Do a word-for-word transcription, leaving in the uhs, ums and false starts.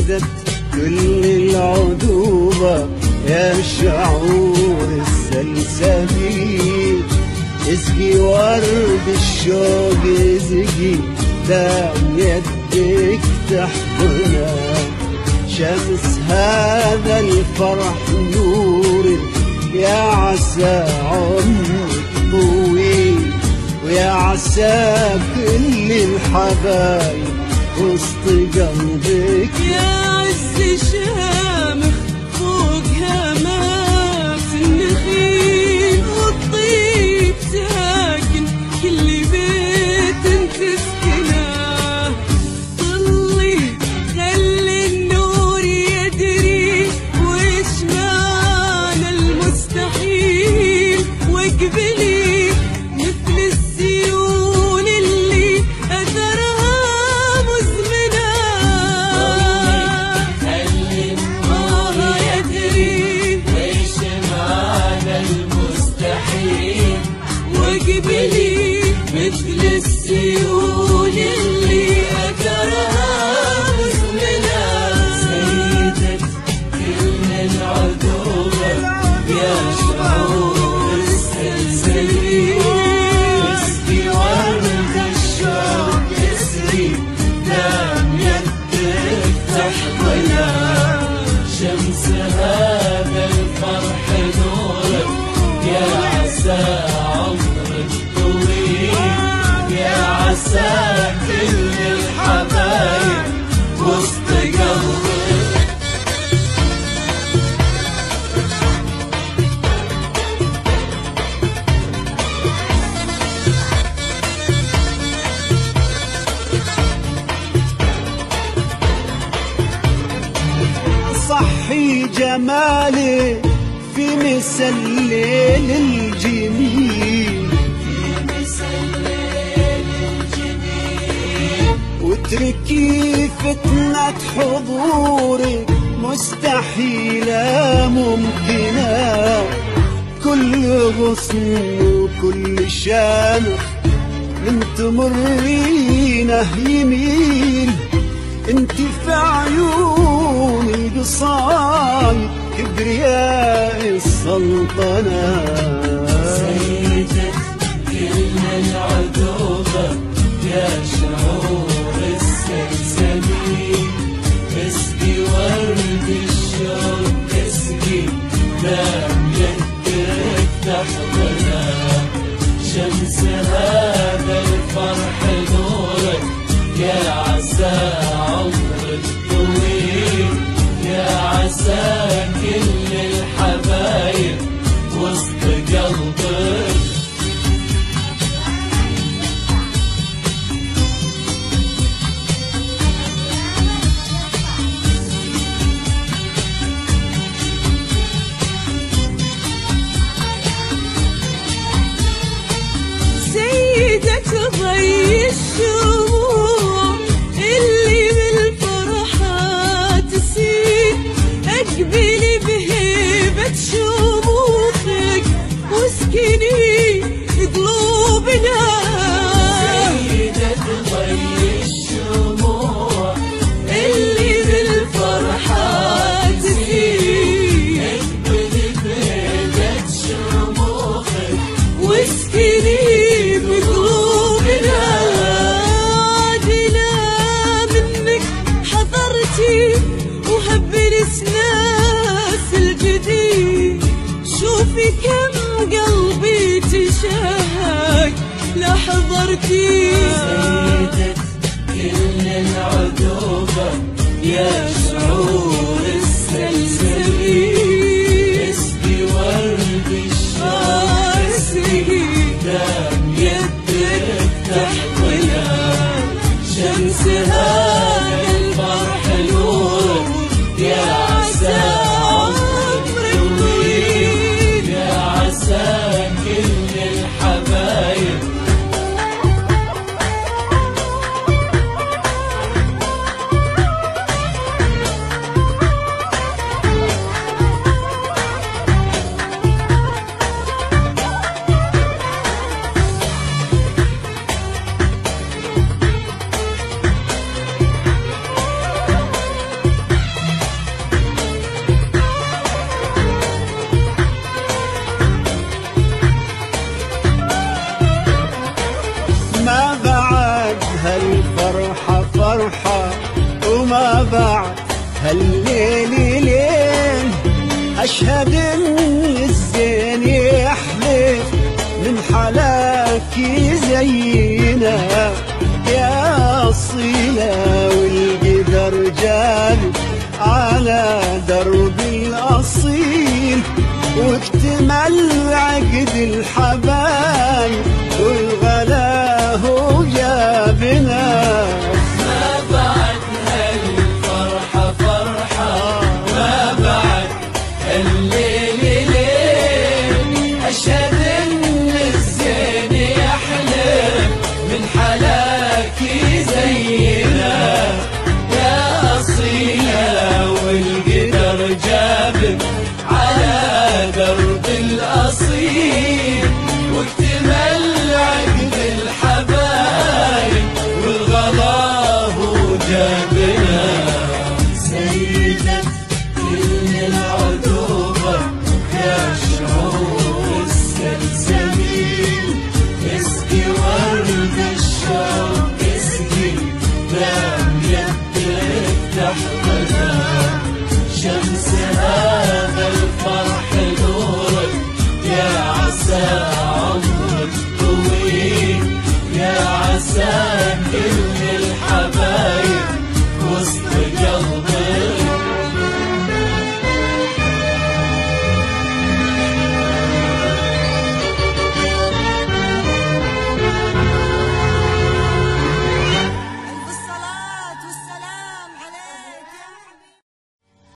سيدة كل العذوبة يا شعور السلسبيل، اسقي ورد الشوق اسقي دام يدك تحضنا، شمس هذا الفرح نور يا عسى عمرك طويل، ويا عسى كل الحبايب وسط قلبك يا عز شامخ فوق هامات النخيل، والطيب ساكن كل بيت تسكنه، طلي خلي النور يدري وش معنى المستحيل، واقبلي مثل السيول اللي أثرها مزمنة، خلي النور يدري وش معنى المستحيل، واقبلي مثل السيول اللي أثرها مزمنة. سيدة كل العذوبة يا شعور السلسبيل، اسقي ورد الشوق اسقي دام يدك تحضنا، شمس هذا الفرح نورك يا عسى عمرك طويل، يا عسى كل الحبايب وسط قلبك. صحي جمالي في مسا الليل الجميل، واتركي فتنة حضورك مستحيلة ممكنة، كل غصن وكل شامخ من تمرينه يميل، انت في عيوني قصايد كبرياء السلطنة. سيدة كل العذوبة يا شعور السلسبيل، اسقي ورد الشوق اسقي دام يدك تحضنا، شمس هذا الفرح نورك يا عسى عمرك طويل، يا عسى كل الحبايب وسط قلبك. سيدة ضي الشموع اللي بالفرحات تسيل، أقبلي بهيبة شموخك واسكني قلوبنا. سيدة ضي الشموع اللي بالفرحات تسيل، اقبلي بهيبة شموخك واسكني بقلوبنا. عادنا منك حضرتي وهبل سناس الجديد، شوفي كم قلبي تشهق لحضرتي. سيدة كل العذوبة يا شعور السلسبيل، اسقي ورد الشوق اسقي دام يدك تحضنا، شمس هذا الفرح نورك يا عسى عمرك طويل، يا عسى كل الحبايب. هالليل ليل أشهد إن الزين يحلف من حلاكي زينا يا أصيلة، والقدر جالب على درب الأصيل، واكتمل عقد الحبايب والغلا هو جابنا.